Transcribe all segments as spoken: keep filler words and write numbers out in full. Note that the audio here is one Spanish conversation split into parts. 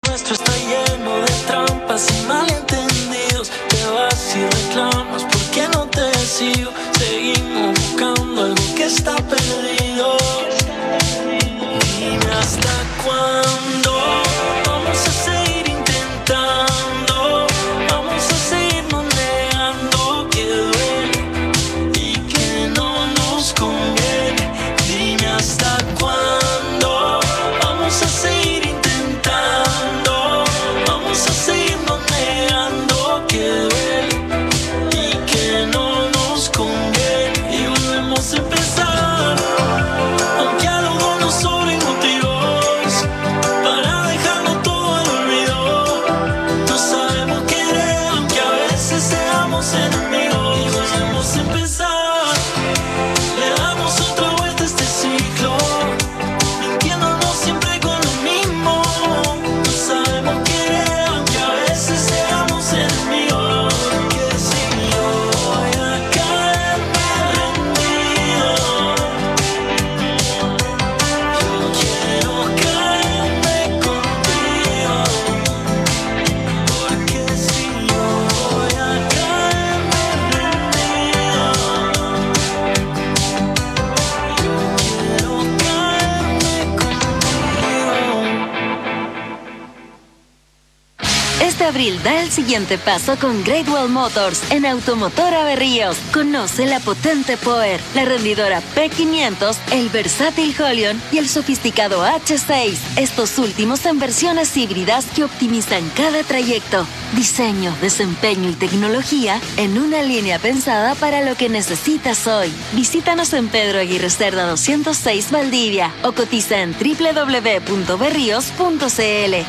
nuestro está lleno de trampas y malentendidos. Te vas y reclamas porque no te sigo. Seguimos buscando algo que está perdido. Dime hasta cuándo vamos a seguir intentando, vamos a seguirnos negando que duele y que no nos conviene. Dime hasta cuándo vamos a seguir intentando, vamos a seguirnos negando que duele y que no nos conviene. Y volvemos a empezar, aunque algo nos sobre motivos para dejarlo todo al olvido. No sabemos querer, aunque a veces seamos enemigos. Y volvemos a empezar, le damos otra vuelta a este ciclo, mintiéndonos siempre con lo mismo. No sabemos querer, aunque a veces seamos enemigos. Que si yo voy a caerme rendido, yo quiero caerme contigo. Porque si yo voy a caerme rendido, yo quiero caerme contigo. Este abril da el siguiente paso con Great Wall Motors en Automotora Berríos. Conoce la potente Power, la rendidora P quinientos, el versátil Holion y el sofisticado H seis. Estos últimos en versiones híbridas que optimizan cada trayecto. Diseño, desempeño y tecnología en una línea pensada para lo que necesitas hoy. Visítanos en Pedro Aguirre Cerda doscientos seis Valdivia o cotiza en doble u doble u doble u punto berríos punto c l.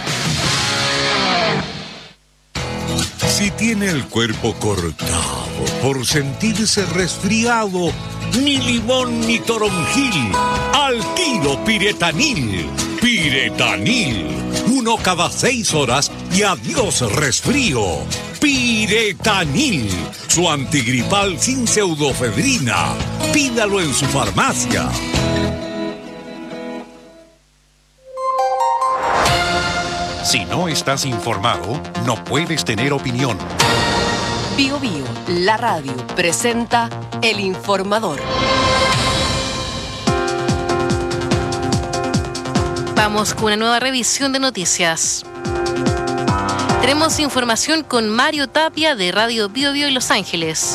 Si tiene el cuerpo cortado por sentirse resfriado, ni limón ni toronjil, al tiro Piretanil. Piretanil, uno cada seis horas y adiós resfrío. Piretanil, su antigripal sin pseudofedrina. Pídalo en su farmacia. Si no estás informado, no puedes tener opinión. Bio Bio, la radio, presenta El Informador. Vamos con una nueva revisión de noticias. Tenemos información con Mario Tapia de Radio Bio Bio y Los Ángeles.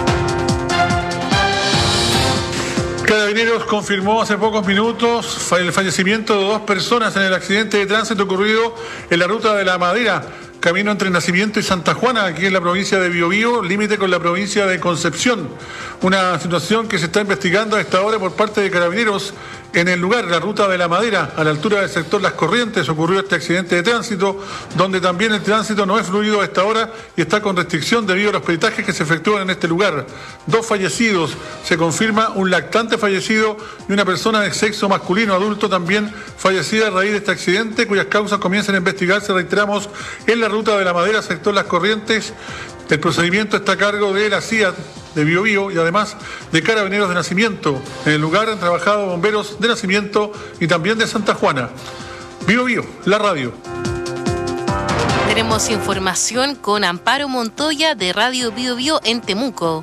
Carabineros confirmó hace pocos minutos el fallecimiento de dos personas en el accidente de tránsito ocurrido en la ruta de La Madera, camino entre Nacimiento y Santa Juana, aquí en la provincia de Biobío, límite con la provincia de Concepción. Una situación que se está investigando a esta hora por parte de Carabineros. En el lugar, la ruta de La Madera, a la altura del sector Las Corrientes, ocurrió este accidente de tránsito, donde también el tránsito no es fluido a esta hora y está con restricción debido a los peritajes que se efectúan en este lugar. Dos fallecidos, se confirma un lactante fallecido y una persona de sexo masculino adulto también fallecida a raíz de este accidente, cuyas causas comienzan a investigarse, reiteramos, en la ruta de La Madera, sector Las Corrientes. El procedimiento está a cargo de la C I A T de Biobío y además de Carabineros de Nacimiento. En el lugar han trabajado bomberos de Nacimiento y también de Santa Juana. Biobío, la radio. Tenemos información con Amparo Montoya de Radio Bio Bio en Temuco.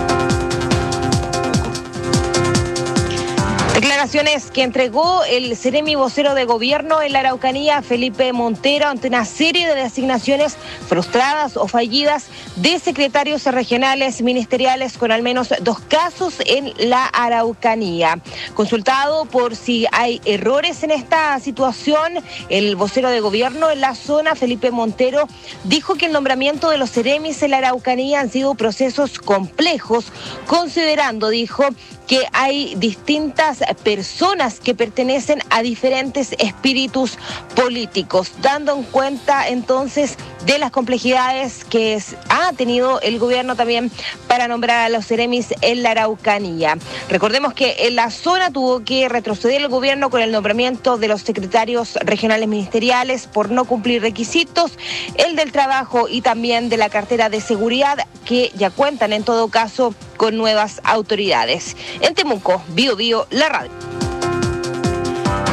Declaraciones que entregó el Seremi vocero de gobierno en la Araucanía, Felipe Montero, ante una serie de designaciones frustradas o fallidas de secretarios regionales ministeriales con al menos dos casos en la Araucanía. Consultado por si hay errores en esta situación, el vocero de gobierno en la zona, Felipe Montero, dijo que el nombramiento de los Seremis en la Araucanía han sido procesos complejos, considerando, dijo, que hay distintas personas que pertenecen a diferentes espíritus políticos, dando en cuenta entonces de las complejidades que ha tenido el gobierno también para nombrar a los Seremis en la Araucanía. Recordemos que en la zona tuvo que retroceder el gobierno con el nombramiento de los secretarios regionales ministeriales por no cumplir requisitos, el del trabajo y también de la cartera de seguridad, que ya cuentan en todo caso con nuevas autoridades. En Temuco, Bio Bio, la radio.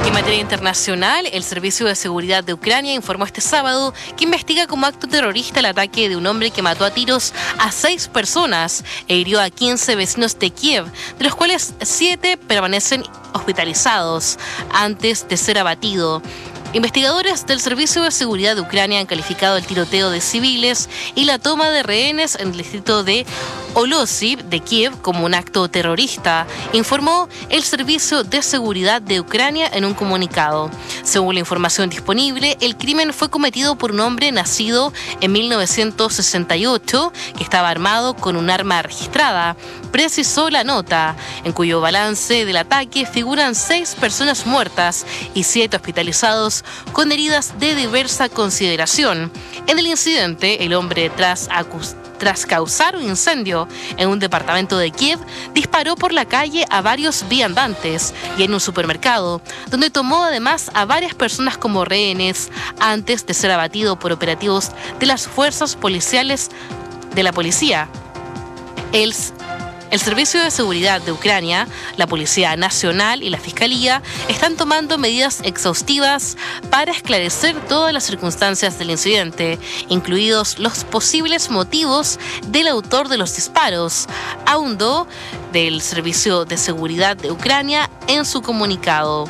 En materia internacional, el Servicio de Seguridad de Ucrania informó este sábado que investiga como acto terrorista el ataque de un hombre que mató a tiros a seis personas e hirió a quince vecinos de Kiev, de los cuales siete permanecen hospitalizados antes de ser abatido. Investigadores del Servicio de Seguridad de Ucrania han calificado el tiroteo de civiles y la toma de rehenes en el distrito de Olosiv de Kiev como un acto terrorista, informó el Servicio de Seguridad de Ucrania en un comunicado. Según la información disponible, el crimen fue cometido por un hombre nacido en mil novecientos sesenta y ocho que estaba armado con un arma registrada, precisó la nota, en cuyo balance del ataque figuran seis personas muertas y siete hospitalizados con heridas de diversa consideración. En el incidente, el hombre, tras acus- tras causar un incendio en un departamento de Kiev, disparó por la calle a varios viandantes y en un supermercado, donde tomó además a varias personas como rehenes antes de ser abatido por operativos de las fuerzas policiales de la policía. El El Servicio de Seguridad de Ucrania, la Policía Nacional y la Fiscalía están tomando medidas exhaustivas para esclarecer todas las circunstancias del incidente, incluidos los posibles motivos del autor de los disparos, ahondó del Servicio de Seguridad de Ucrania en su comunicado.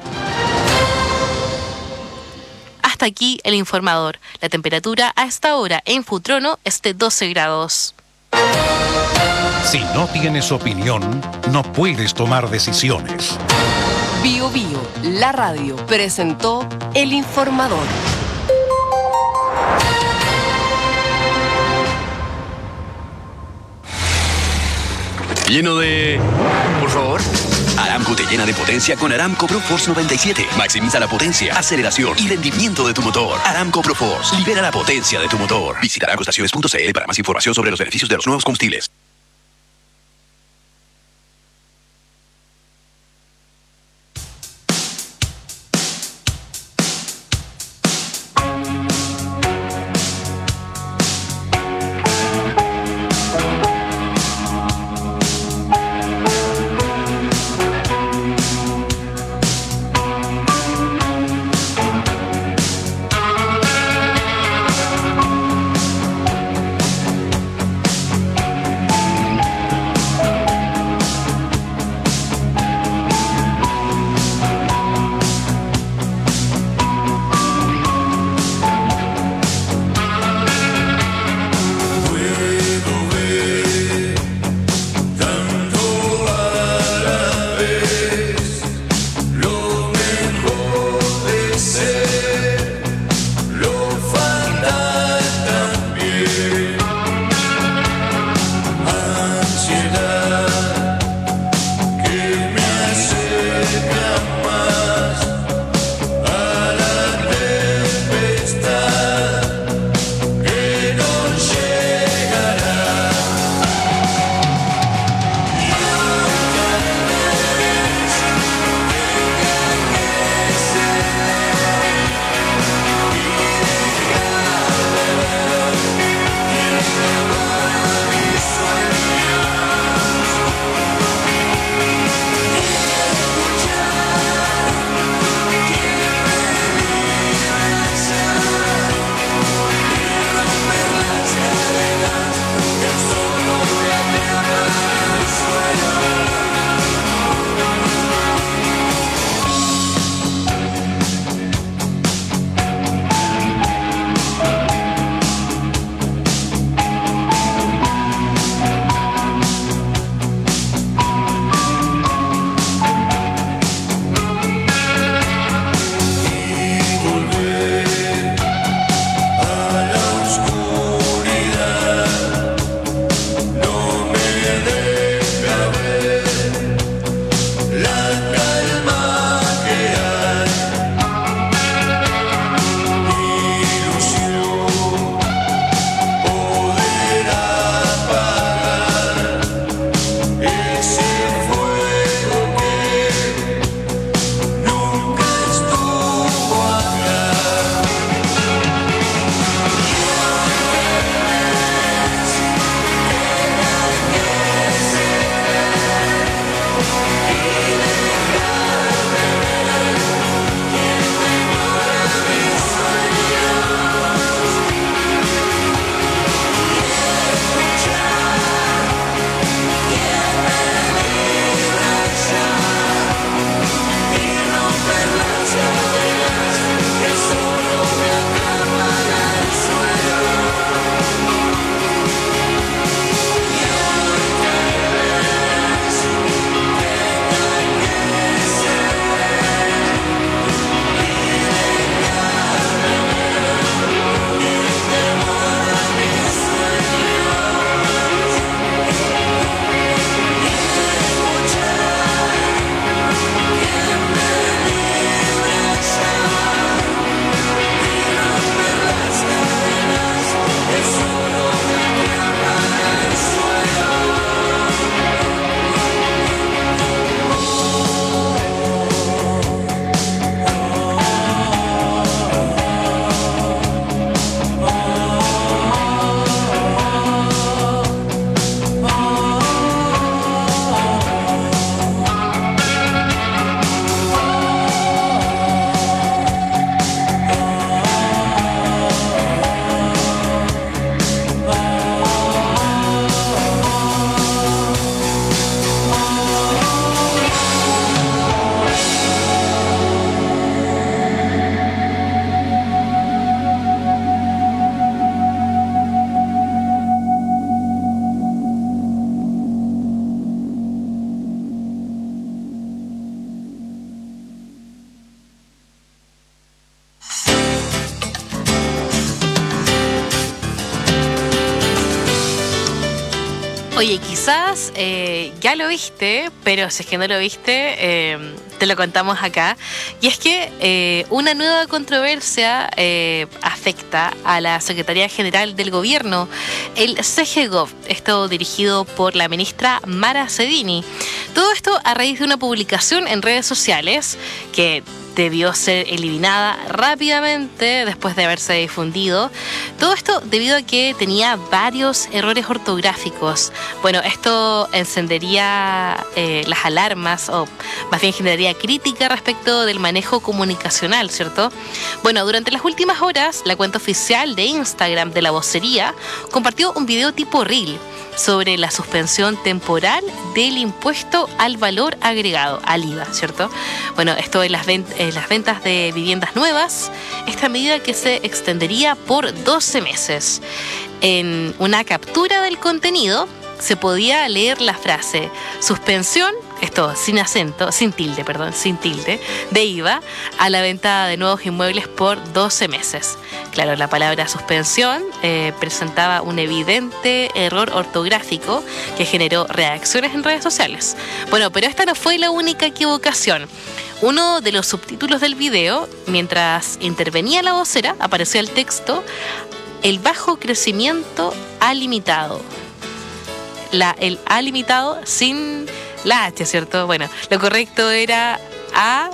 Hasta aquí el informador. La temperatura a esta hora en Futrono es de doce grados. Si no tienes opinión, no puedes tomar decisiones. Bio Bio, la radio, presentó El Informador. Lleno de... Por favor. Aramco te llena de potencia con Aramco ProForce noventa y siete. Maximiza la potencia, aceleración y rendimiento de tu motor. Aramco ProForce. Libera la potencia de tu motor. Visita aramco estaciones punto c l para más información sobre los beneficios de los nuevos combustibles. Oye, quizás eh, ya lo viste, pero si es que no lo viste, eh, te lo contamos acá. Y es que eh, una nueva controversia eh, afecta a la Secretaría General del Gobierno, el CEGEGOV, esto dirigido por la ministra Mara Cedini. Todo esto a raíz de una publicación en redes sociales que debió ser eliminada rápidamente después de haberse difundido. Todo esto debido a que tenía varios errores ortográficos. Bueno, esto encendería eh, las alarmas, o más bien generaría crítica respecto del manejo comunicacional, ¿cierto? Bueno, durante las últimas horas, la cuenta oficial de Instagram de la vocería compartió un video tipo Reel sobre la suspensión temporal del impuesto al valor agregado, al I V A, ¿cierto? Bueno, esto en las, vent- en las ventas de viviendas nuevas, esta medida que se extendería por doce meses. En una captura del contenido se podía leer la frase suspensión, esto sin acento, sin tilde, perdón, sin tilde, de I V A a la venta de nuevos inmuebles por doce meses. Claro, la palabra suspensión eh, presentaba un evidente error ortográfico que generó reacciones en redes sociales. Bueno, pero esta no fue la única equivocación. Uno de los subtítulos del video, mientras intervenía la vocera, aparecía el texto: el bajo crecimiento ha limitado. La, el A limitado sin la H, ¿cierto? Bueno, lo correcto era A,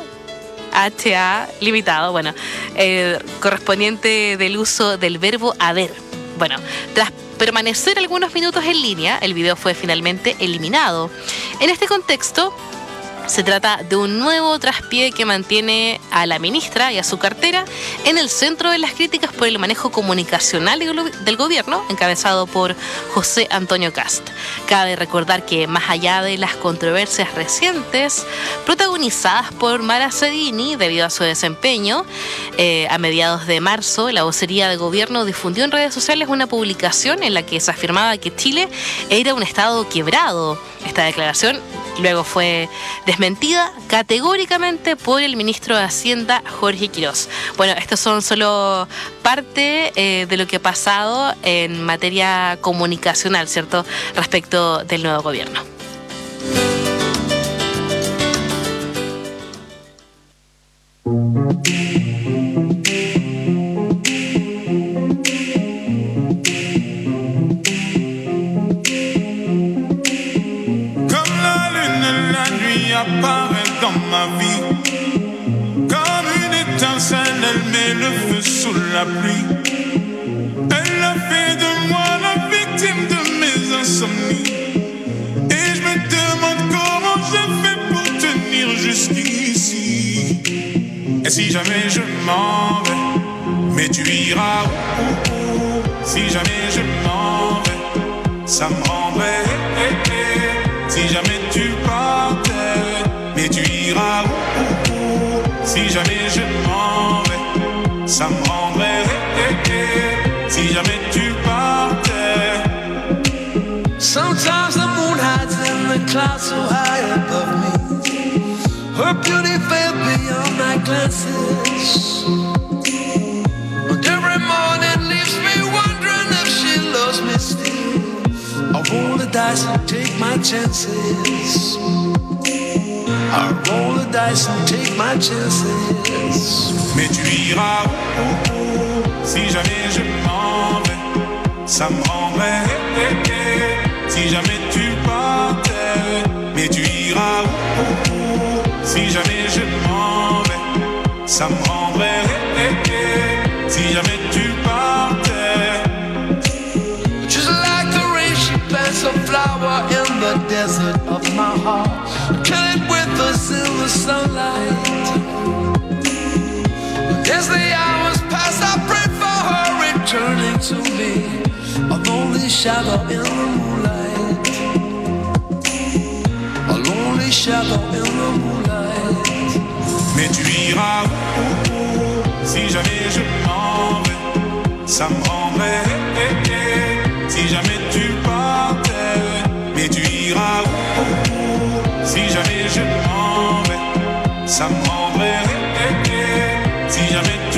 H, A limitado, bueno, eh, correspondiente del uso del verbo haber. Bueno, tras permanecer algunos minutos en línea, el video fue finalmente eliminado. En este contexto, se trata de un nuevo traspié que mantiene a la ministra y a su cartera en el centro de las críticas por el manejo comunicacional del gobierno, encabezado por José Antonio Kast. Cabe recordar que, más allá de las controversias recientes protagonizadas por Mara Cedini debido a su desempeño, eh, a mediados de marzo, la vocería del gobierno difundió en redes sociales una publicación en la que se afirmaba que Chile era un estado quebrado. Esta declaración luego fue desmentida categóricamente por el ministro de Hacienda, Jorge Quiroz. Bueno, estos son solo parte eh, de lo que ha pasado en materia comunicacional, ¿cierto?, respecto del nuevo gobierno. Apparaît dans ma vie comme une étincelle, elle met le feu sous la pluie. Elle a fait de moi la victime de mes insomnies, et je me demande comment je fais pour tenir jusqu'ici. Et si jamais je m'en vais, mais tu iras où, où, où. Si jamais je m'en vais, ça me rendrait eh, eh. Si jamais tu partais, mais tu iras où, où, où. Si jamais je m'en vais, ça me rendrait eh, eh. Si jamais tu partais. Sometimes the moon hides in the clouds so high above me. Her beauty fell beyond my glances, and every morning leaves me wondering if she loves me still. I roll the dice and take my chances. I roll the dice and take my chances. Mais tu iras où, où, où. Si jamais je m'en vais, ça me rendrait eh, eh. Si jamais tu partais, mais tu iras où, où, où. Si jamais je m'en vais, ça me rendrait eh, eh. Si jamais tu partais. Just like the rain, she plants a flower in the desert of my heart. Kill it with us in the sunlight. As the hours pass, I pray for her returning to me. A lonely shadow in the moonlight. A lonely shadow in the moonlight. Mais tu iras où, où, où. Si jamais je m'en vais, ça me rendrait eh, eh. Si jamais tu partais, mais tu iras où, où, où. Si jamais je m'en vais, ça me rendrait eh, eh. Si jamais tu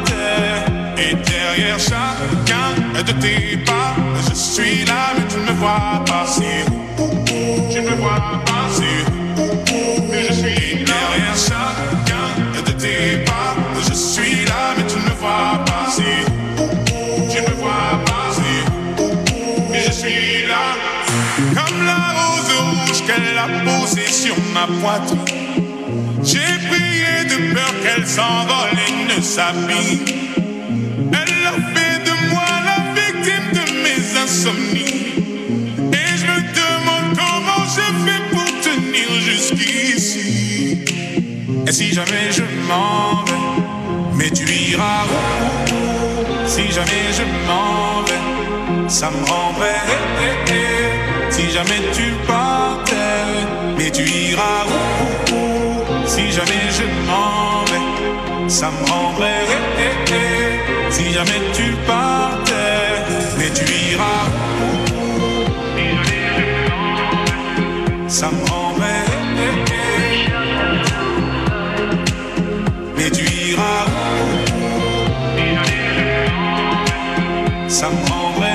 partais. Et derrière chacun de tes pas, je suis là mais tu ne me vois vois passer. Tu ne me vois passer. Mais je suis derrière chacun de tes pas. Je suis là, mais tu ne me vois passer. Tu ne me vois passer. Mais je suis là. Comme la rose rouge qu'elle a posée sur ma poitrine. J'ai prié de peur qu'elle s'envole et ne s'abîme. Elle a fait de moi la victime de mes insomnies. Et je me demande comment je fais pour tenir jusqu'ici. Et si jamais je m'en vais, mais tu iras où? Si jamais je m'en vais, ça me rendrait. Si jamais tu partais, mais tu iras où? Si jamais je m'en vais, ça me rendrait. Si jamais tu partais, mais tu iras où? Ça me rendrait. Mais tu iras où? Ça me rendrait.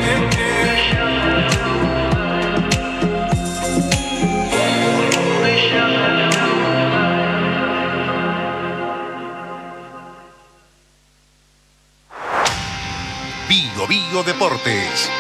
Bio Bio Deportes.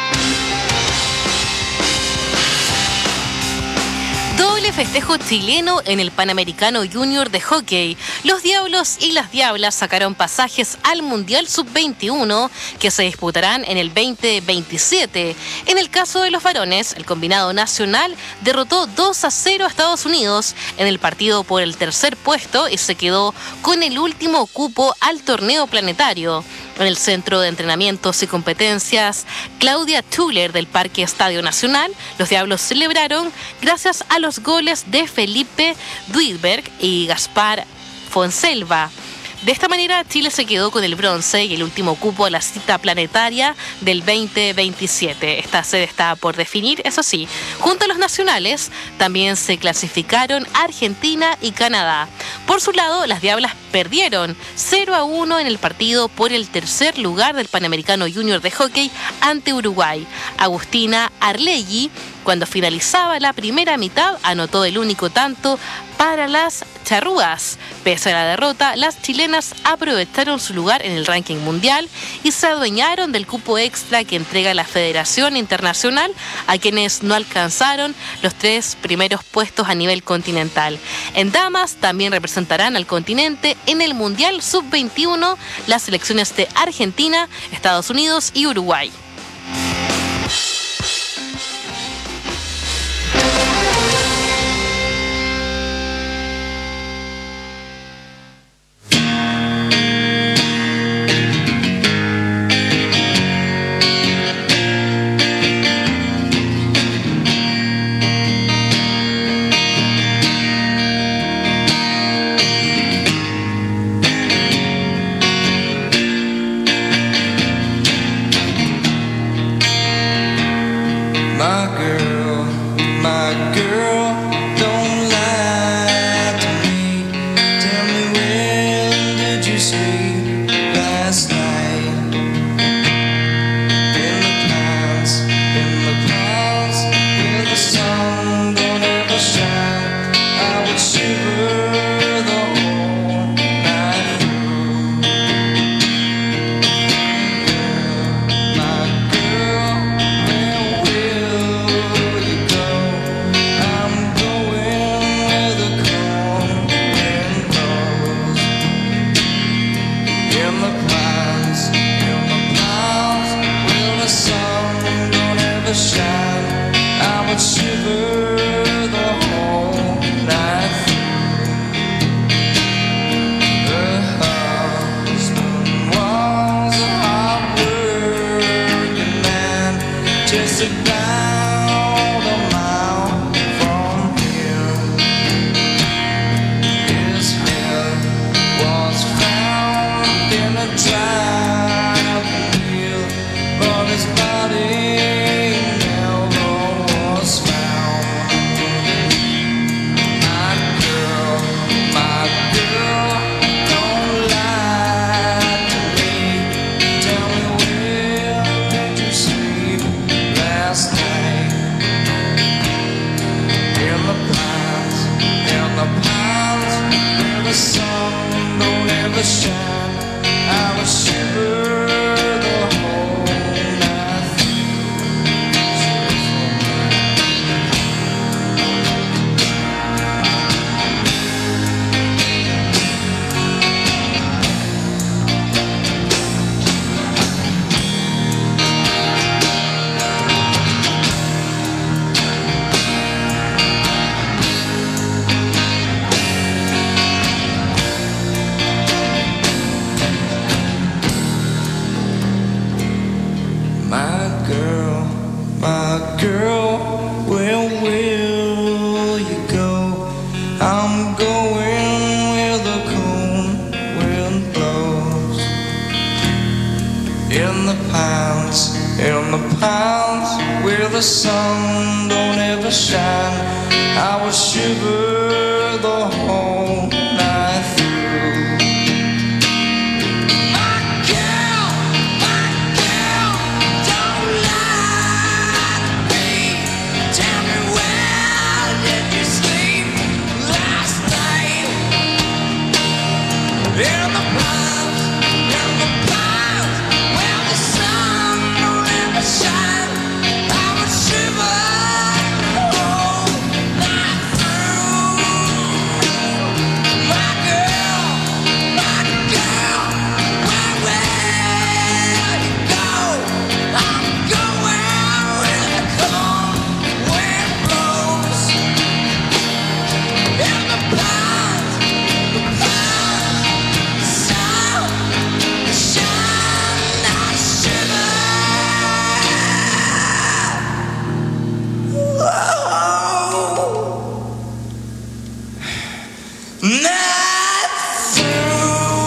Doble festejo chileno en el Panamericano Junior de hockey. Los Diablos y las Diablas sacaron pasajes al Mundial sub veintiuno que se disputarán en el veinte veintisiete. En el caso de los varones, el combinado nacional derrotó dos a cero a Estados Unidos en el partido por el tercer puesto y se quedó con el último cupo al torneo planetario. En el Centro de Entrenamientos y Competencias Claudia Tuller del Parque Estadio Nacional, los Diablos celebraron gracias a los goles de Felipe Duisberg y Gaspar Fonselva. De esta manera, Chile se quedó con el bronce y el último cupo a la cita planetaria del veinte veintisiete. Esta sede está por definir, eso sí. Junto a los nacionales, también se clasificaron Argentina y Canadá. Por su lado, las Diablas perdieron cero a uno en el partido por el tercer lugar del Panamericano Junior de hockey ante Uruguay. Agustina Arlegui, cuando finalizaba la primera mitad, anotó el único tanto para las charrúas. Pese a la derrota, las chilenas aprovecharon su lugar en el ranking mundial y se adueñaron del cupo extra que entrega la Federación Internacional a quienes no alcanzaron los tres primeros puestos a nivel continental. En damas también representarán al continente en el Mundial sub veintiuno las selecciones de Argentina, Estados Unidos y Uruguay. Last girl, where will you go? I'm going where the cold wind blows. In the pines, in the pines, where the sun don't ever shine, I will shiver the whole night through. My girl, my girl, don't lie to me. Tell me, where did you sleep last night? In the pines, in the pines, where the sun don't ever shine, I will shiver the whole night through. My girl, my girl, where will you go? I'm going where the cold wind blows. In the pines, the pines, sun, the shine, I shiver. Whoa. Night through.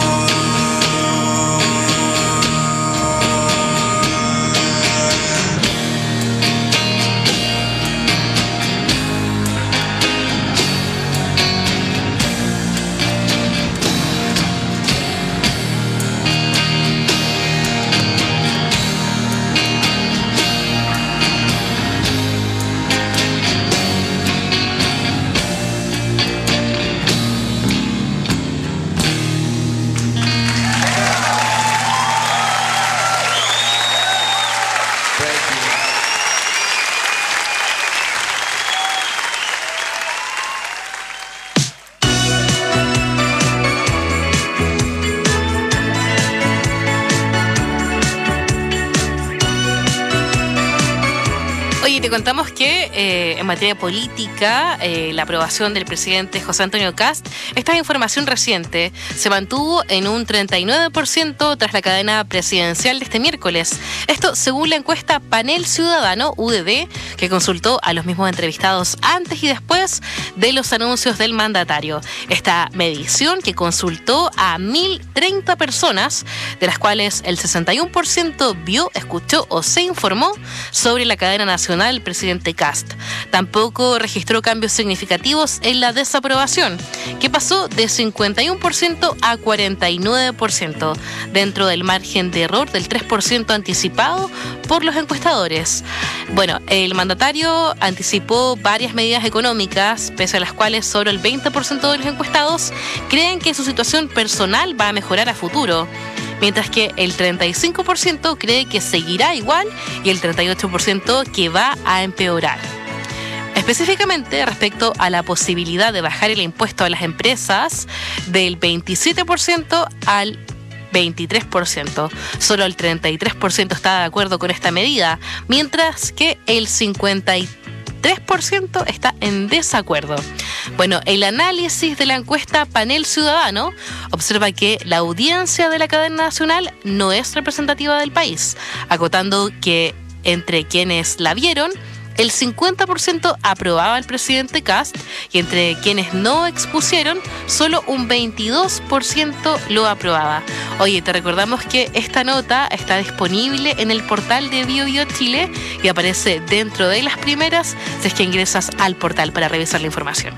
Oye, te contamos que eh, en materia política, eh, la aprobación del presidente José Antonio Kast, esta información reciente, se mantuvo en un treinta y nueve por ciento tras la cadena presidencial de este miércoles. Esto según la encuesta Panel Ciudadano, U D D, que consultó a los mismos entrevistados antes y después de los anuncios del mandatario. Esta medición que consultó a mil treinta personas, de las cuales el sesenta y uno por ciento vio, escuchó o se informó sobre la cadena nacional del presidente Kast. Tampoco registró cambios significativos en la desaprobación, que pasó de cincuenta y uno por ciento a cuarenta y nueve por ciento, dentro del margen de error del tres por ciento anticipado por los encuestadores. Bueno, el mandatario anticipó varias medidas económicas, pese a las cuales solo el veinte por ciento de los encuestados creen que su situación personal va a mejorar a futuro, mientras que el treinta y cinco por ciento cree que seguirá igual y el treinta y ocho por ciento que va a empeorar. Específicamente respecto a la posibilidad de bajar el impuesto a las empresas del veintisiete por ciento al veintitrés por ciento. Solo el treinta y tres por ciento está de acuerdo con esta medida, mientras que el cincuenta y tres por ciento está en desacuerdo. Bueno, el análisis de la encuesta Panel Ciudadano observa que la audiencia de la cadena nacional no es representativa del país, acotando que entre quienes la vieron, el cincuenta por ciento aprobaba al presidente Kast y entre quienes no expusieron, solo un veintidós por ciento lo aprobaba. Oye, te recordamos que esta nota está disponible en el portal de BioBio Chile y aparece dentro de las primeras si es que ingresas al portal para revisar la información.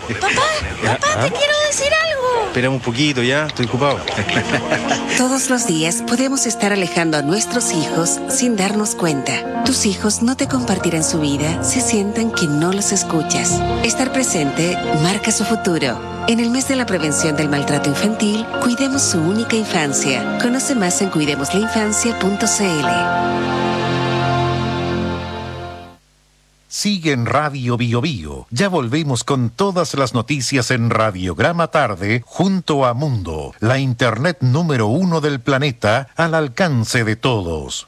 Papá, papá, te quiero decir algo. Espérame un poquito ya, estoy ocupado. Todos los días podemos estar alejando a nuestros hijos sin darnos cuenta. Tus hijos no te compartirán su vida si sienten que no los escuchas. Estar presente marca su futuro. En el mes de la prevención del maltrato infantil, cuidemos su única infancia. Conoce más en cuidemos la infancia punto c l. Sigue en Radio Bio Bio. Ya volvemos con todas las noticias en Radiograma Tarde junto a Mundo, la internet número uno del planeta al alcance de todos.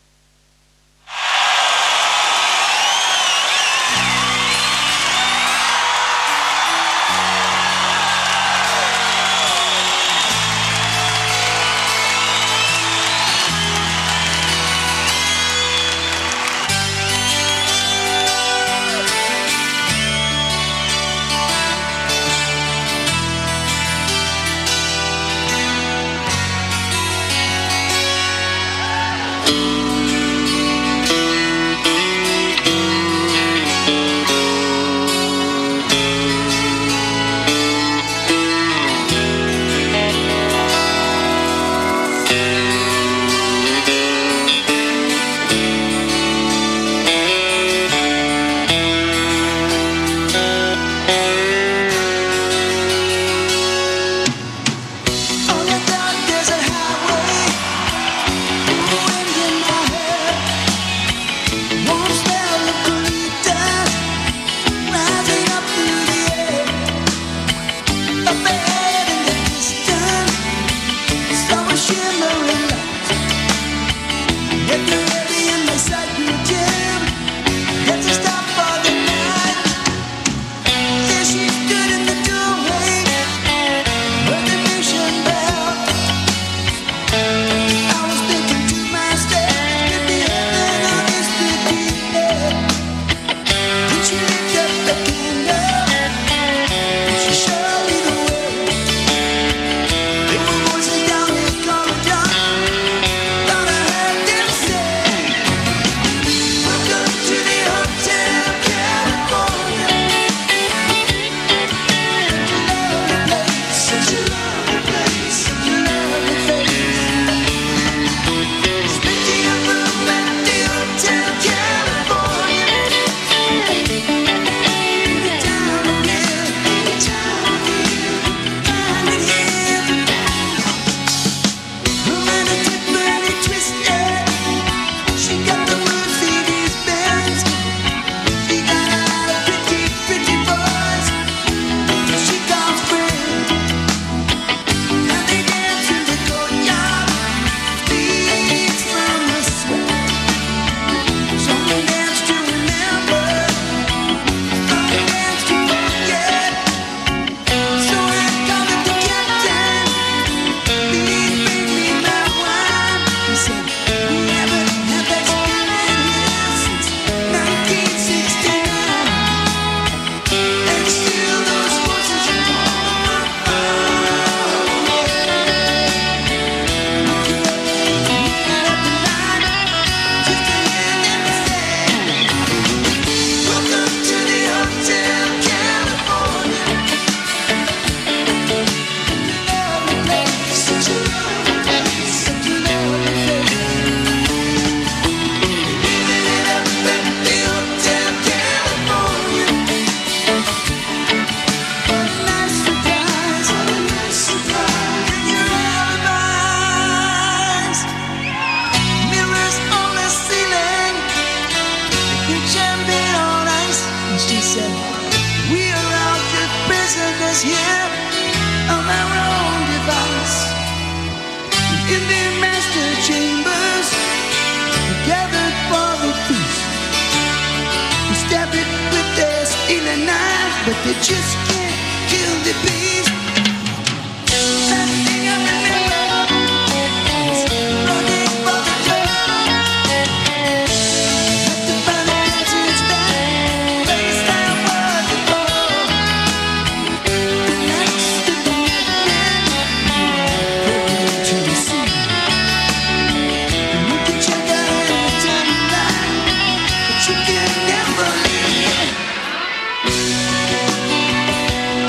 But they just can't kill the beast. That thing I remember is running for the door. Let the battle its back, face down where the ball. The next to the nightmare, broken to the sea. And you can check out any time you like, but you can never leave.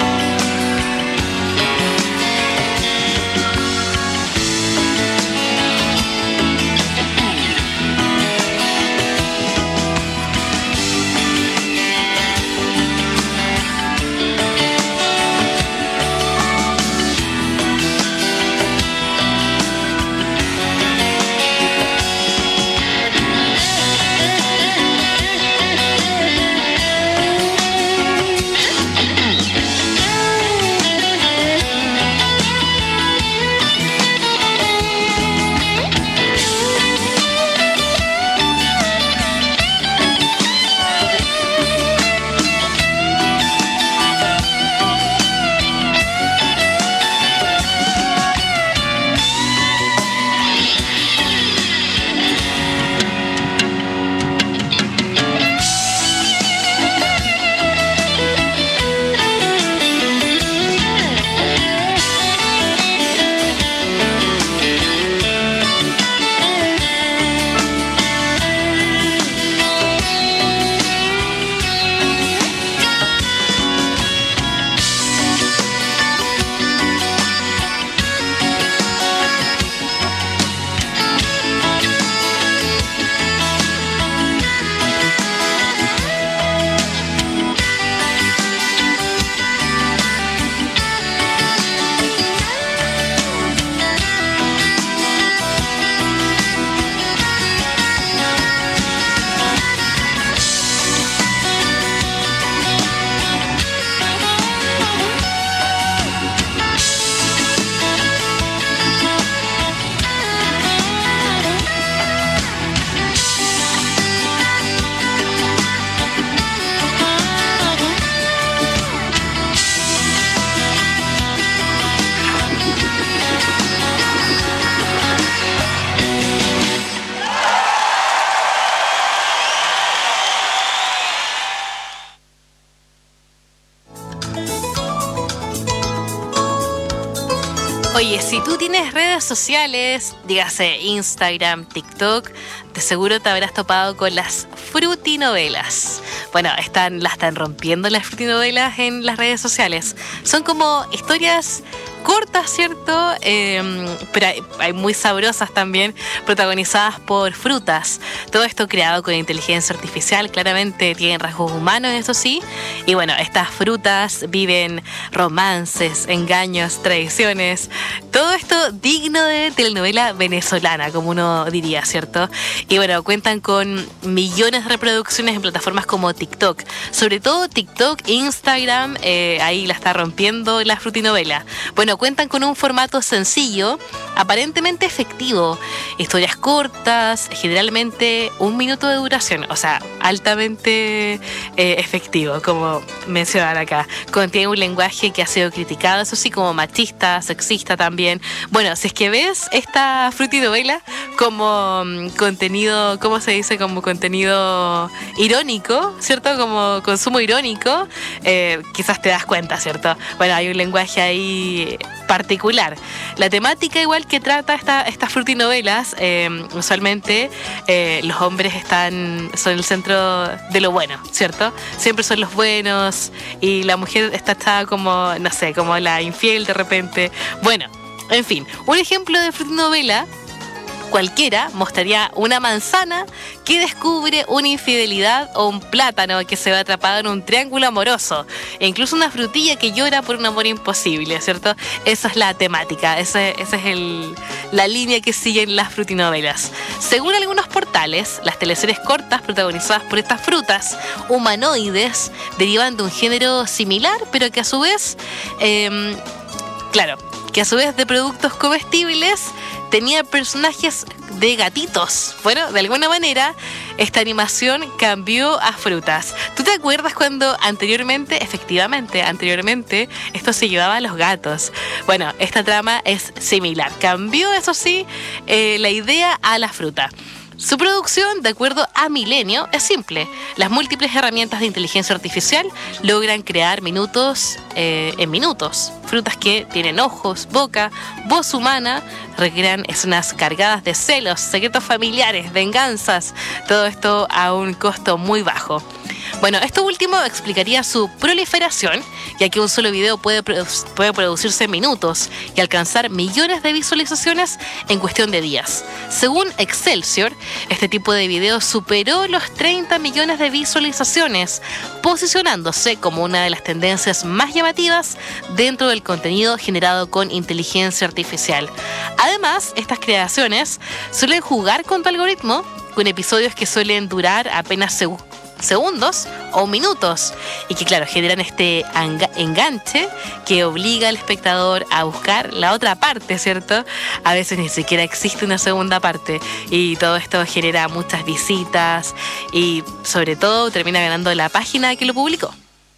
Oye, si tú tienes redes sociales, dígase Instagram, TikTok, de seguro te habrás topado con las frutinovelas. Bueno, están, las están rompiendo las frutinovelas en las redes sociales. Son como historias cortas, ¿cierto? Eh, pero hay, hay muy sabrosas también, protagonizadas por frutas. Todo esto creado con inteligencia artificial, claramente tienen rasgos humanos, eso sí. Y bueno, estas frutas viven romances, engaños, traiciones. Todo esto digno de telenovela venezolana, como uno diría, ¿cierto? Y bueno, cuentan con millones de reproducciones en plataformas como TikTok. Sobre todo TikTok, Instagram, eh, ahí la está rompiendo la frutinovela. Bueno, cuentan con un formato sencillo, aparentemente efectivo. Historias cortas, generalmente un minuto de duración. O sea, altamente eh, efectivo, como mencionan acá. Contiene un lenguaje que ha sido criticado, eso sí, como machista, sexista también. Bueno, si es que ves esta frutinovela como um, contenido, ¿cómo se dice? Como contenido irónico, ¿cierto? Como consumo irónico, eh, quizás te das cuenta, ¿cierto? Bueno, hay un lenguaje ahí particular. La temática igual que trata esta, estas frutinovelas, eh, usualmente eh, los hombres están son el centro de lo bueno, ¿cierto? Siempre son los buenos y la mujer está, está como, no sé, como la infiel de repente. Bueno, en fin, un ejemplo de frutinovela cualquiera mostraría una manzana que descubre una infidelidad o un plátano que se ve atrapado en un triángulo amoroso e incluso una frutilla que llora por un amor imposible, ¿cierto? Esa es la temática, esa, esa es el, la línea que siguen las frutinovelas. Según algunos portales, las teleseries cortas protagonizadas por estas frutas humanoides derivan de un género similar, pero que a su vez, eh, claro, que a su vez de productos comestibles tenía personajes de gatitos. Bueno, de alguna manera esta animación cambió a frutas. ¿Tú te acuerdas cuando anteriormente, efectivamente, anteriormente esto se llevaba a los gatos? Bueno, esta trama es similar. Cambió, eso sí, eh, la idea a la fruta. Su producción, de acuerdo a Milenio, es simple. Las múltiples herramientas de inteligencia artificial logran crear minutos eh, en minutos. Frutas que tienen ojos, boca, voz humana, recrean escenas cargadas de celos, secretos familiares, venganzas. Todo esto a un costo muy bajo. Bueno, esto último explicaría su proliferación, ya que un solo video puede, produ- puede producirse en minutos y alcanzar millones de visualizaciones en cuestión de días. Según Excelsior, este tipo de video superó los treinta millones de visualizaciones, posicionándose como una de las tendencias más llamativas dentro del contenido generado con inteligencia artificial. Además, estas creaciones suelen jugar con tu algoritmo, con episodios que suelen durar apenas segundos segundos o minutos y que claro generan este enganche que obliga al espectador a buscar la otra parte, ¿cierto? A veces ni siquiera existe una segunda parte y todo esto genera muchas visitas y sobre todo termina ganando la página que lo publicó.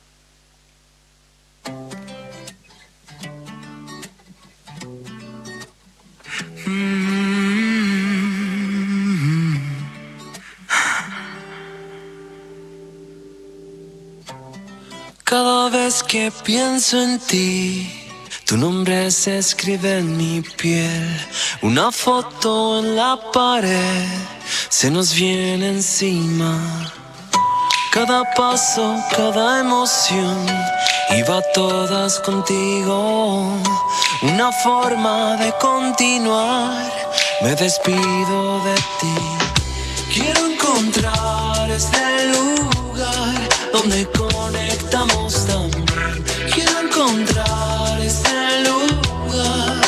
Cada vez que pienso en ti, tu nombre se escribe en mi piel. Una foto en la pared se nos viene encima. Cada paso, cada emoción, iba todas contigo. Una forma de continuar, me despido de ti. Quiero encontrar este lugar donde conectamos también. Quiero encontrar este lugar.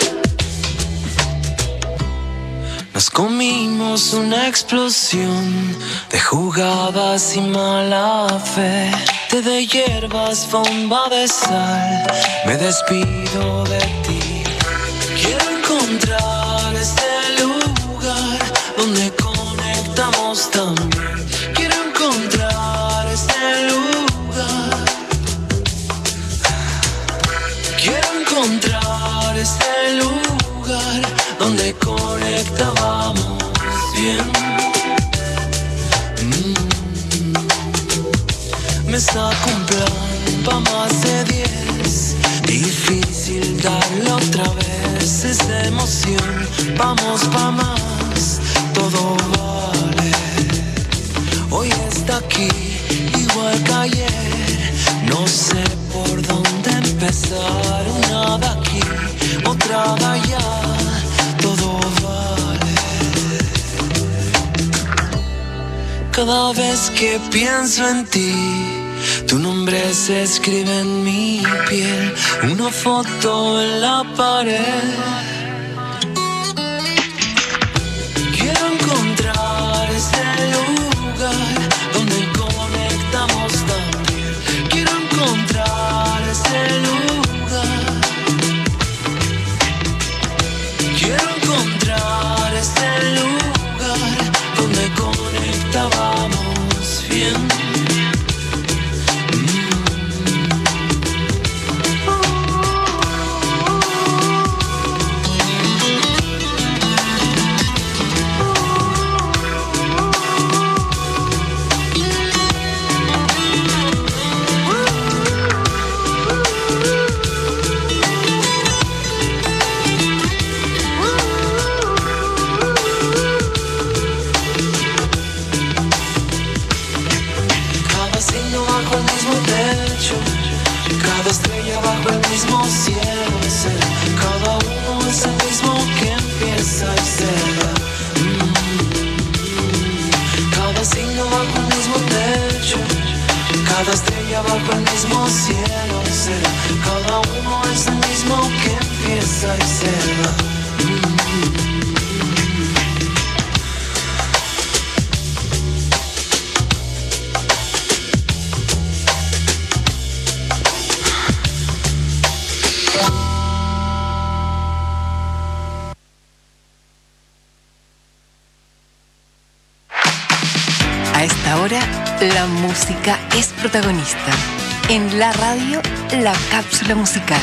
Nos comimos una explosión de jugadas y mala fe. Té de hierbas, bomba de sal, me despido de ti. Quiero encontrar este lugar donde conectamos también. Quiero encontrar este lugar. Quiero encontrar este lugar donde conectábamos bien. Mm. Me saco un plan pa' más de diez. Difícil darlo otra vez. emoción, vamos pa' más, todo vale. Hoy está aquí, igual que ayer, no sé por dónde empezar. Una de aquí, otra de allá, todo vale. Cada vez que pienso en ti, tu nombre se escribe en mi piel, una foto en la pared. Quiero encontrar ese lugar donde conectamos también. Quiero encontrar ese lugar. Quiero encontrar ese lugar donde conectábamos bien. Cada estrella bajo el mismo cielo será. Cada uno es el mismo que empieza y se va. Mm-hmm. Cada signo bajo el mismo techo, cada estrella bajo el mismo cielo será. Cada uno es el mismo que empieza y se va. Mm-hmm. Ahora la música es protagonista. En la radio, la cápsula musical.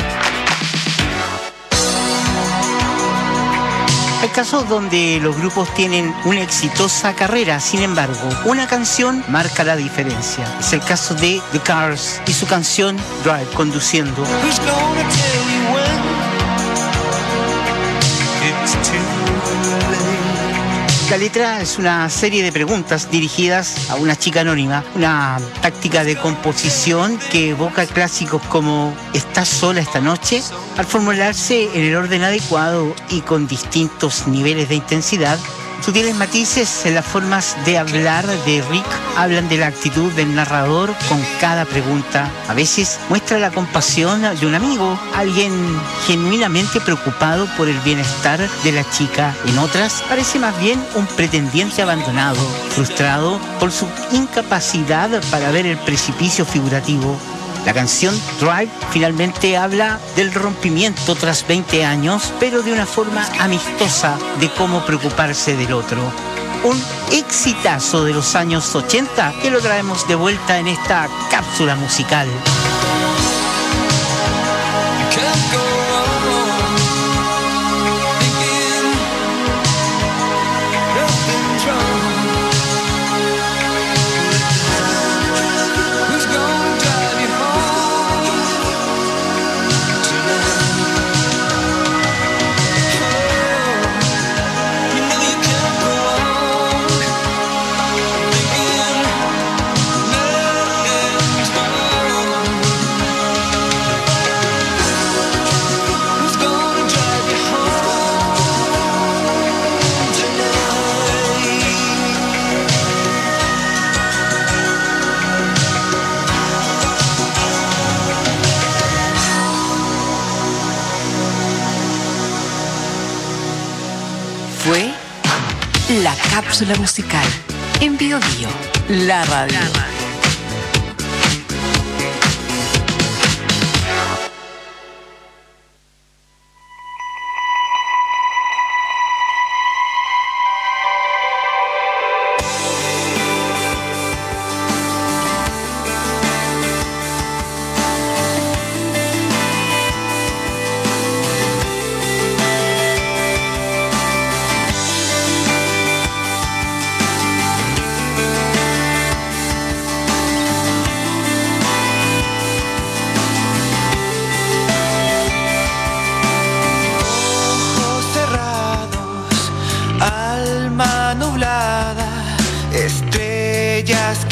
Hay casos donde los grupos tienen una exitosa carrera, sin embargo, una canción marca la diferencia. Es el caso de The Cars y su canción Drive, conduciendo. La letra es una serie de preguntas dirigidas a una chica anónima, una táctica de composición que evoca clásicos como ¿estás sola esta noche? Al formularse en el orden adecuado y con distintos niveles de intensidad, sutiles matices en las formas de hablar de Rick hablan de la actitud del narrador con cada pregunta. A veces muestra la compasión de un amigo, alguien genuinamente preocupado por el bienestar de la chica. En otras parece más bien un pretendiente abandonado, frustrado por su incapacidad para ver el precipicio figurativo. La canción Drive finalmente habla del rompimiento tras veinte años, pero de una forma amistosa de cómo preocuparse del otro. Un exitazo de los años ochenta que lo traemos de vuelta en esta cápsula musical. Fue la cápsula musical en Bio Bio, la radio. La radio.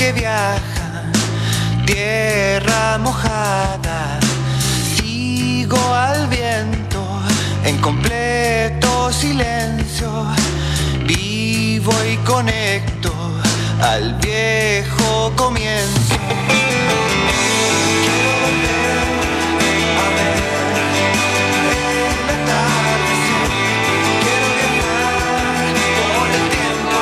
que viajan, tierra mojada. Sigo al viento en completo silencio. Vivo y conecto al viejo comienzo. Quiero volver a ver el atardecer. Quiero viajar por el tiempo.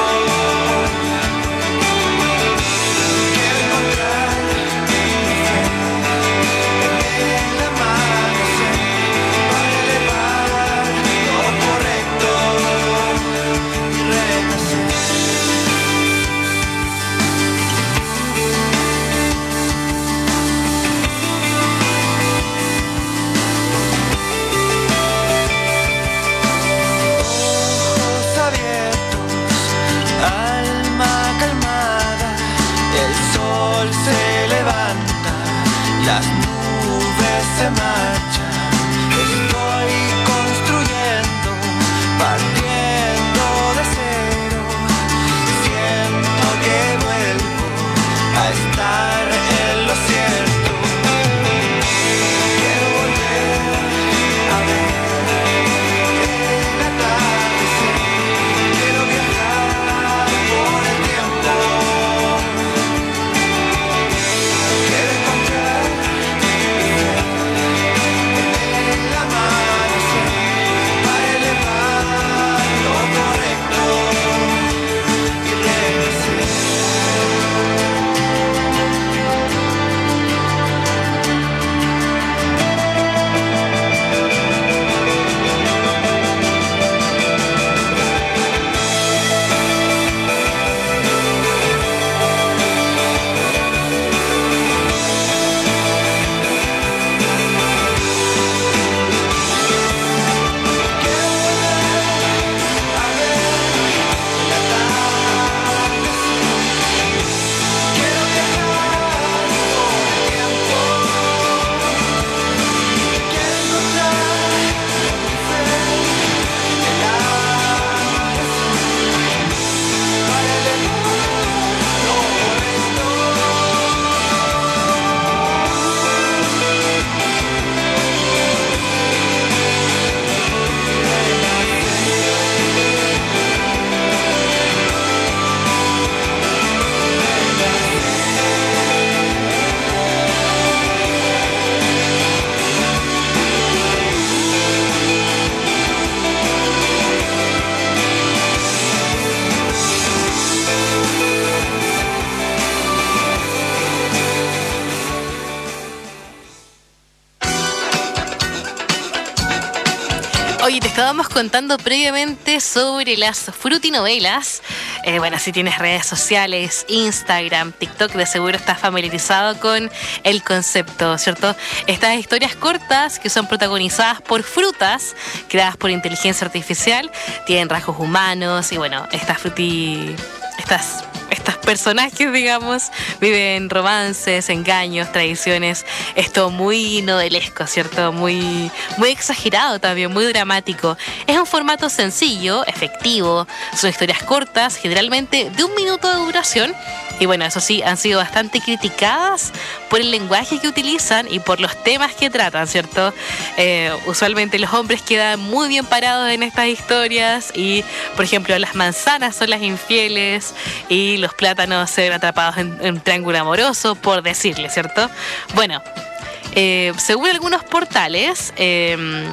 Quiero encontrar mi fe en el amanecer para elevar lo correcto y renacer. Ojos abiertos, alma calmada, el sol se levanta, las nubes se marchan. Estoy construyendo, partiendo de cero. Siento que vuelvo a estar en lo cierto. Quiero volver a ver el atardecer. Quiero viajar por el tiempo. Quiero encontrar mi fe en el amanecer para elevar lo correcto y renacer. Oye, te estábamos contando previamente sobre las frutinovelas. Eh, bueno, si tienes redes sociales, Instagram, TikTok, de seguro estás familiarizado con el concepto, ¿cierto? Estas historias cortas que son protagonizadas por frutas creadas por inteligencia artificial, tienen rasgos humanos y bueno, estas fruti... estas... Estos personajes, digamos, viven romances, engaños, tradiciones. Esto muy novelesco, ¿cierto? Muy, muy exagerado también, muy dramático. Es un formato sencillo, efectivo. Son historias cortas, generalmente de un minuto de duración. Y bueno, eso sí, han sido bastante criticadas por el lenguaje que utilizan y por los temas que tratan, ¿cierto? Eh, usualmente los hombres quedan muy bien parados en estas historias y, por ejemplo, las manzanas son las infieles y los plátanos se ven atrapados en, en un triángulo amoroso, por decirle, ¿cierto? Bueno, eh, según algunos portales... Eh,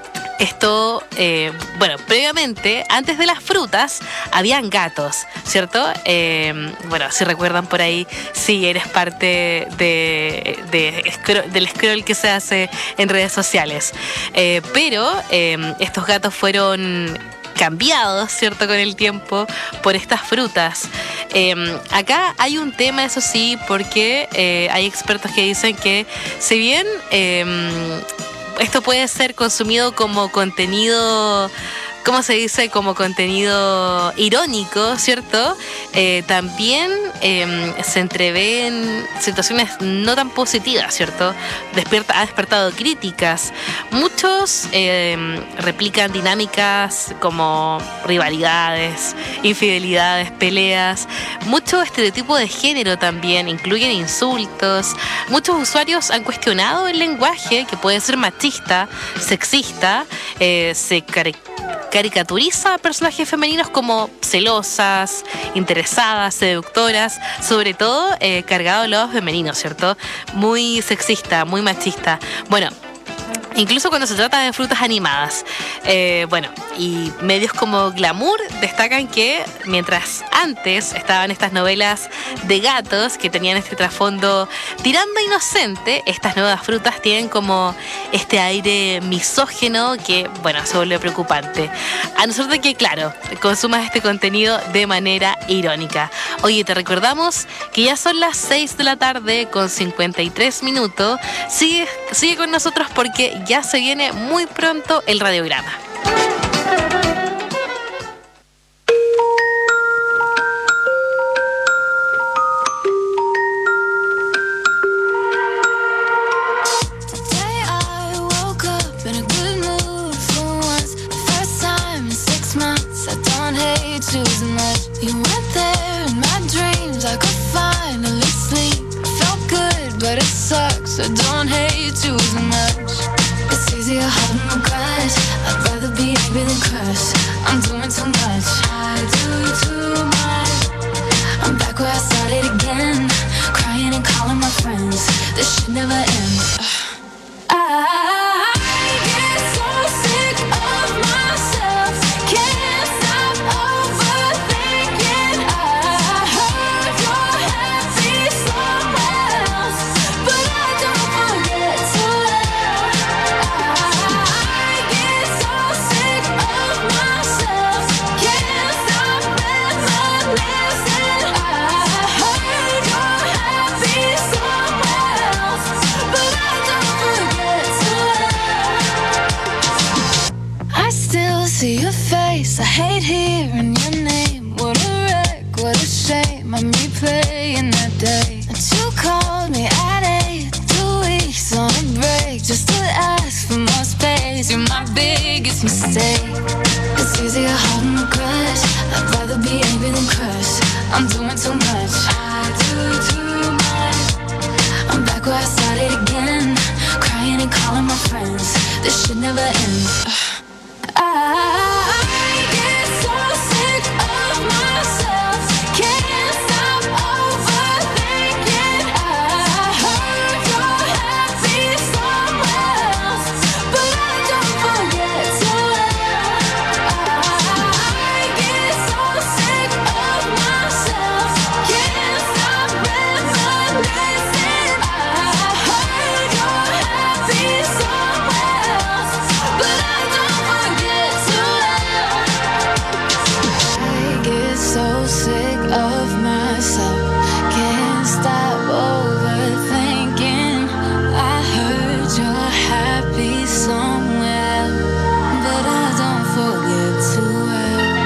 Esto, eh, bueno, previamente, antes de las frutas, habían gatos, ¿cierto? Eh, bueno, si recuerdan por ahí, sí, eres parte de, de, de, del scroll que se hace en redes sociales. Eh, pero eh, estos gatos fueron cambiados, ¿cierto?, con el tiempo por estas frutas. Eh, acá hay un tema, eso sí, porque eh, hay expertos que dicen que si bien... Eh, esto puede ser consumido como contenido ¿cómo se dice? Como contenido irónico, ¿cierto? Eh, también eh, se entreven situaciones no tan positivas, ¿cierto? Despierta, ha despertado críticas. Muchos eh, replican dinámicas como rivalidades, infidelidades, peleas. Mucho estereotipo de género también, incluyen insultos. Muchos usuarios han cuestionado el lenguaje, que puede ser machista, sexista, eh, se caracteriza caricaturiza a personajes femeninos como celosas, interesadas, seductoras, sobre todo eh, cargado al lado femenino, ¿cierto? Muy sexista, muy machista. Bueno, incluso cuando se trata de frutas animadas. Eh, bueno, y medios como Glamour destacan que mientras antes estaban estas novelas de gatos que tenían este trasfondo tirando inocente, estas nuevas frutas tienen como este aire misógeno que, bueno, se vuelve preocupante. A no ser de que, claro, consumas este contenido de manera irónica. Oye, te recordamos que ya son las seis de la tarde con cincuenta y tres minutos. Sigue, sigue con nosotros porque ya se viene muy pronto el radiograma. So don't hate too much. It's easier holding my grudge. I'd rather be angry than crush. I'm doing too much. I do too much. I'm back where I started again, crying and calling my friends. This should never end. I get so sick of myself. Can't stop overthinking. I heard you're happy somewhere else, but I don't forget to laugh. I get so sick of myself. Can't stop reminiscing. I heard you're happy somewhere else, but I don't forget to laugh. I still see your face. I hate hearing your name. What a wreck, what a shame. I'm replaying that day that you called me at eight. Two weeks on a break just to ask for more space. You're my biggest mistake. It's easier holding a grudge. I'd rather be angry than crush. I'm doing too much. I do too much. I'm back where I started again, crying and calling my friends. This should never end. I get so sick of myself. Can't stop overthinking. I heard you're happy somewhere else, but I don't forget to laugh. I get so sick of myself. Can't stop reminiscing. I heard you're happy somewhere else, but I don't forget to laugh. I get so sick of myself. Can't stop overthinking. I heard you're happy somewhere, but I don't forget to laugh.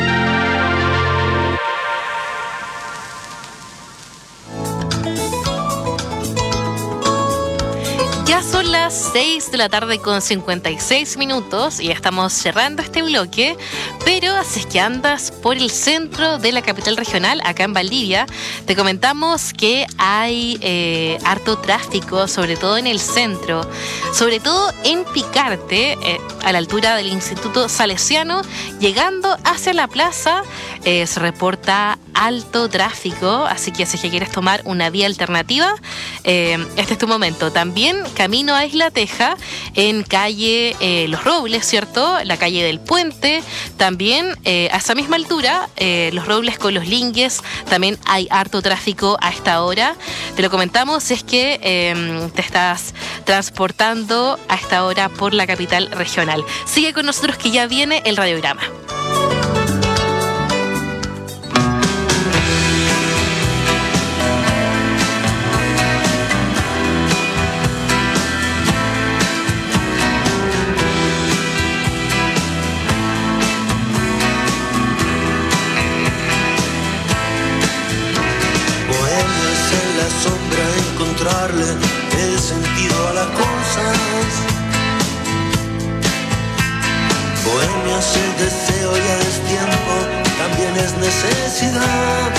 Ya son las seis de la tarde con cincuenta y seis minutos y ya estamos cerrando este bloque, pero si es que andas por el centro de la capital regional, acá en Valdivia, te comentamos que hay eh, harto tráfico, sobre todo en el centro, sobre todo en Picarte, eh, a la altura del Instituto Salesiano, llegando hacia la plaza, eh, se reporta alto tráfico, así que si es que quieres tomar una vía alternativa, eh, este es tu momento. También camino a Isla Teja, en calle eh, Los Robles, ¿cierto? La calle del Puente, también eh, a esa misma altura, eh, Los Robles con Los Lingues, también hay harto tráfico a esta hora. Te lo comentamos si es que eh, te estás transportando a esta hora por la capital regional. Sigue con nosotros que ya viene el radiograma. rosas. Bohemia es el deseo y a destiempo también es necesidad.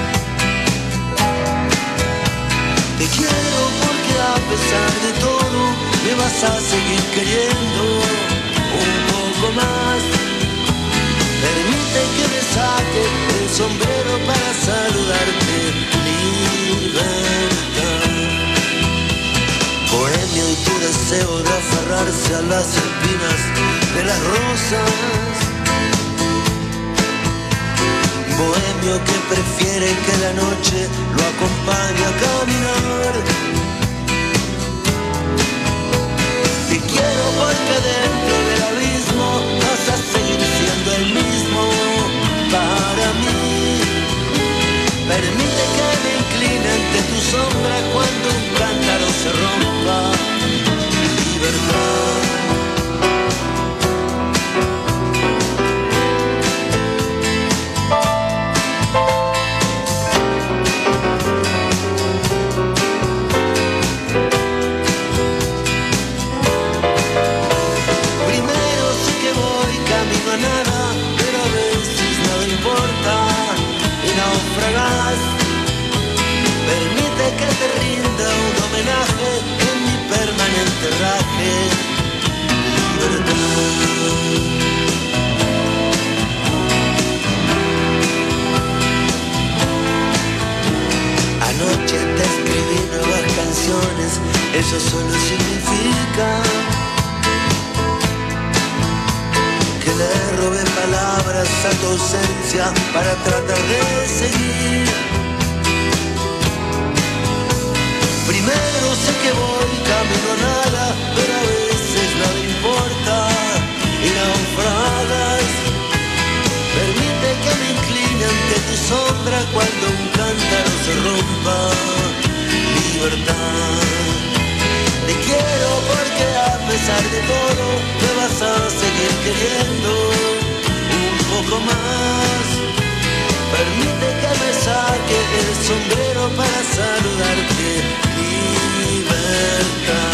Te quiero porque a pesar de todo me vas a seguir queriendo un poco más. Permite que me saque el sombrero para saludarte. Libertad. Bohemio y tu deseo de aferrarse a las espinas de las rosas. Bohemio que prefiere que la noche lo acompañe a caminar. Te quiero porque dentro del abismo vas a seguir siendo el mismo para mí. Permite que me incline ante tu sombra cuando un cántaro se rompa. Libertad. Permite que te rinda un homenaje en mi permanente raje. Libertad. Anoche te escribí nuevas canciones, eso solo significa que le robé palabras a tu ausencia para tratar de seguir. Primero sé que voy camino a nada, pero a veces nada importa y naufragas. Permite que me incline ante tu sombra cuando un cántaro se rompa. Libertad. Te quiero porque a pesar de todo me vas a seguir queriendo un poco más. Permite que me saque el sombrero para saludarte. Libertad.